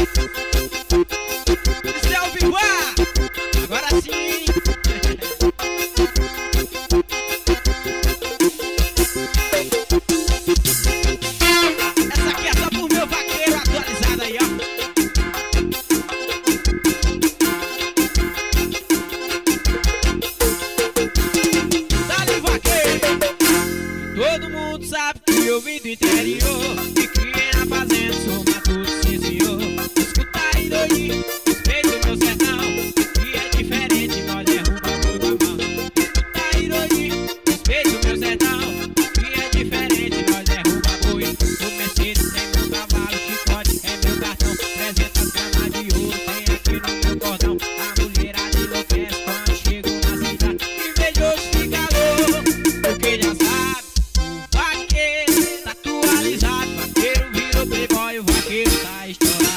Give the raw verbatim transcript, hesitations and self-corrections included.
Esse é o Bivar. Agora sim. Essa aqui é só pro meu vaqueiro atualizado aí, ó. Dá-lhe vaqueiro. Todo mundo sabe que eu vim do interior. Me criei na fazenda, sou matuto, sim senhor. Escuta aí, doidinho, respeita o meu sertão, que é diferente, nós derruba boi com a mão. Escuta aí, doidinho, respeita o meu sertão, que é diferente, nós derruba boi. O Mercedes tem meu cavalo, chicote é meu cartão, trezentas gramas de ouro tem aqui no meu cordão. A mulherada enlouquece quando chego na cidade, invejoso fica louco, porque já sabe. Vaqueiro tá atualizado, vaqueiro virou playboy, o vaqueiro tá estourado.